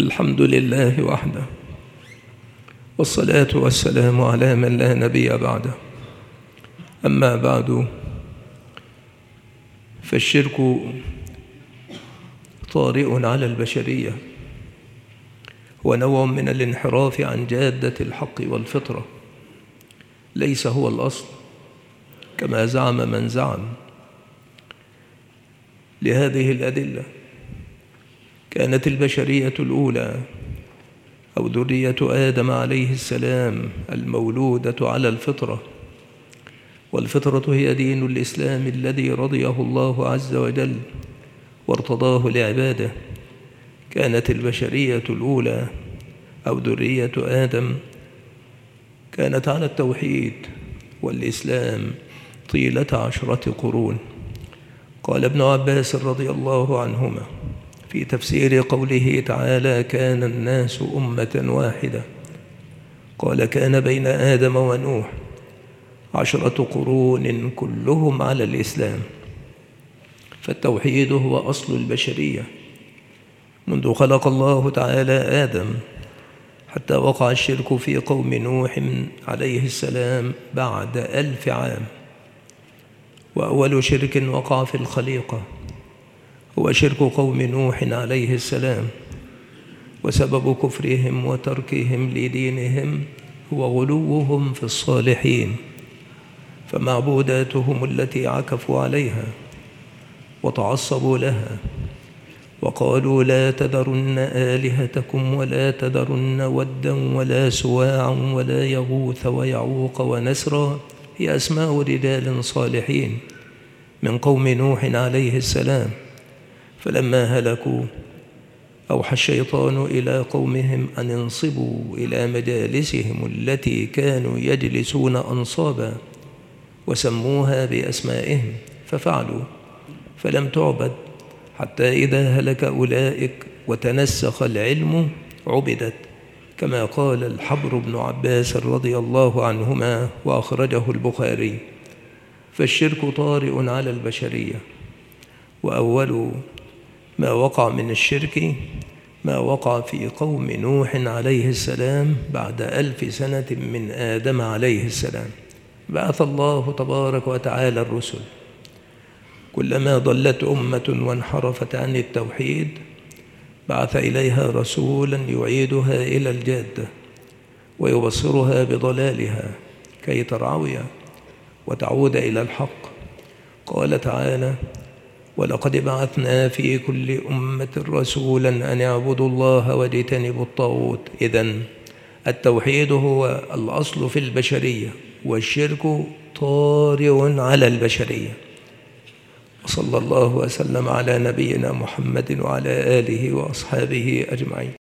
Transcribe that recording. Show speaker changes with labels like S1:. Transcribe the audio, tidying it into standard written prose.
S1: الحمد لله وحده، والصلاة والسلام على من لا نبي بعده. أما بعد، فالشرك طارئ على البشرية، هو نوع من الانحراف عن جادة الحق والفطرة، ليس هو الأصل كما زعم من زعم. لهذه الأدلة كانت البشرية الأولى أو ذرية آدم عليه السلام المولودة على الفطرة، والفطرة هي دين الإسلام الذي رضيه الله عز وجل وارتضاه لعباده. كانت البشرية الأولى أو ذرية آدم كانت على التوحيد والإسلام طيلة 10 قرون. قال ابن عباس رضي الله عنهما في تفسير قوله تعالى: كان الناس أمة واحدة، قال: كان بين آدم ونوح 10 قرون كلهم على الإسلام. فالتوحيد هو أصل البشرية منذ خلق الله تعالى آدم حتى وقع الشرك في قوم نوح عليه السلام بعد 1000 عام. وأول شرك وقع في الخليقة هو شرك قوم نوح عليه السلام، وسبب كفرهم وتركهم لدينهم هو غلوهم في الصالحين، فمعبوداتهم التي عكفوا عليها وتعصبوا لها وقالوا: لا تذرن آلهتكم ولا تذرن ودا ولا سواعا ولا يغوث ويعوق ونسرا، هي أسماء رجال صالحين من قوم نوح عليه السلام. فلما هلكوا أوحى الشيطان إلى قومهم أن انصبوا إلى مجالسهم التي كانوا يجلسون أنصابا، وسموها بأسمائهم ففعلوا، فلم تعبد حتى إذا هلك أولئك وتنسخ العلم عبدت، كما قال الحبر بن عباس رضي الله عنهما وأخرجه البخاري. فالشرك طارئ على البشرية، وأول ما وقع من الشرك ما وقع في قوم نوح عليه السلام بعد 1000 سنة من آدم عليه السلام. بعث الله تبارك وتعالى الرسل، كلما ضلت أمة وانحرفت عن التوحيد بعث إليها رسولا يعيدها إلى الجادة ويبصرها بضلالها كي ترعوي وتعود إلى الحق. قال تعالى: ولقد بعثنا في كل أمة رسولا أن اعبدوا الله واجتنبوا الطاغوت. إذن التوحيد هو الأصل في البشرية، والشرك طارئ على البشرية. وصلى الله وسلم على نبينا محمد وعلى آله وأصحابه أجمعين.